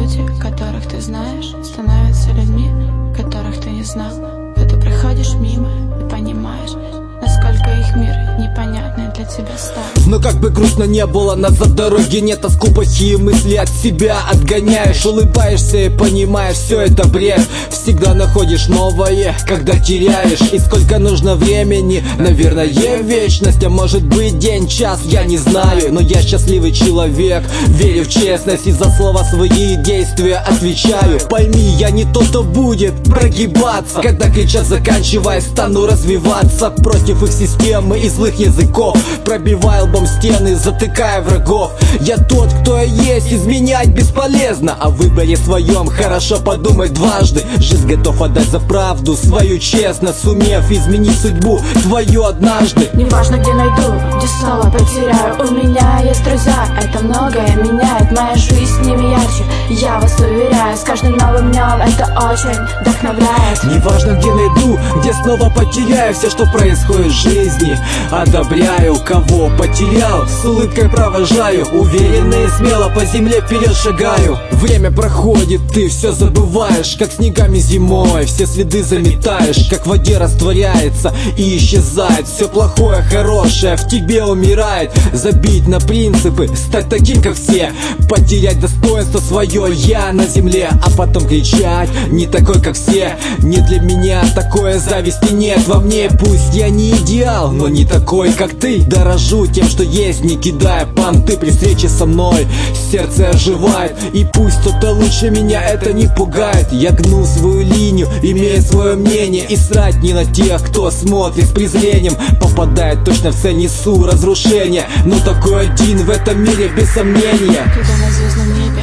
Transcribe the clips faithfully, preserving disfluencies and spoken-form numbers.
Люди, которых ты знаешь, становятся людьми, которых ты не знал. Когда ты проходишь мимо и понимаешь, насколько их мир непонятный для тебя стал. Но как бы грустно не было, назад дороги нет, а скупости мысли от себя отгоняешь. Улыбаешься и понимаешь, все это бред. Всегда находишь новое, когда теряешь. И сколько нужно времени, наверное, вечность. А может быть день, час, я не знаю. Но я счастливый человек, верю в честность, и за слова свои действия отвечаю. Пойми, я не тот, кто будет прогибаться, когда кричат заканчивай, стану развиваться против их системы и злых языков, пробивая лбом стены, затыкая врагов. Я тот, кто я есть, изменять бесполезно. О выборе своем хорошо подумать дважды. Жизнь готов отдать за правду свою честно, сумев изменить судьбу твою однажды. Неважно, где найду, где снова потеряю, у меня есть друзья, это многое меняет. Моя жизнь с ними ярче, я вас уверяю. С каждым новым днем это очень вдохновляет. Неважно, где найду, где снова потеряю, все, что происходит в жизни одобряю. Кого потерял, с улыбкой провожаю, уверенно и смело по земле вперед шагаю. Время проходит, ты все забываешь, как снегами зимой все следы заметаешь, как в воде растворяется и исчезает. Все плохое, хорошее в тебе умирает. Забить на принципы, стать таким, как все, потерять достоинство свое я на земле, а потом кричать не такой, как все. Не для меня такое, зависти нет во мне. Пусть я не идеал, но не такой, как ты. Дорожу тем, что есть, не кидая понты. При встрече со мной сердце оживает, и пусть кто-то лучше меня это не пугает. Я гну свою линию, имея свое мнение, и срать не на тех, кто смотрит с презрением. Попадает точно в цель, несу разрушение, но такой один в этом мире без сомнения. Когда на звездном небе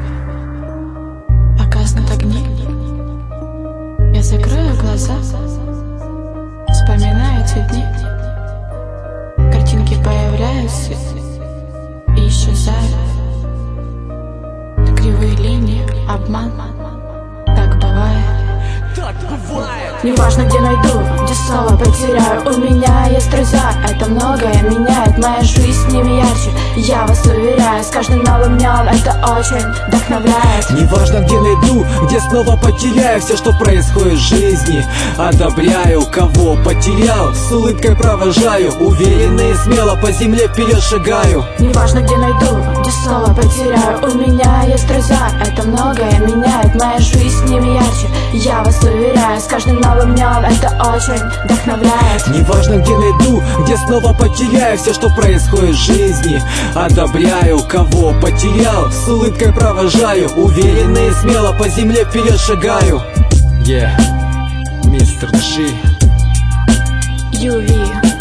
погаснут огни, я закрою глаза, вспоминаю эти дни. Картинки появляются и исчезают. Кривые линии, обман, так бывает. Так бывает. Неважно, где найду, где снова потеряю, у меня есть друзья, это многое меняет. Моя жизнь с ними ярче, я вас уверяю. С каждым новым днем это очень вдохновляет. Неважно, где найду, где снова потеряю, все, что происходит в жизни одобряю. Кого потерял, с улыбкой провожаю, уверенно и смело по земле вперед шагаю. Неважно, где найду, где снова потеряю, у меня есть друзья, это многое меняет. Моя жизнь с ними ярче, я вас уверяю. С каждым новым днем это очень вдохновляет. Неважно, где найду, где снова потеряю, все, что происходит в жизни одобряю. Кого потерял, с улыбкой провожаю, уверенно и смело по земле вперед шагаю. Yeah, мистер Джи, ю ви.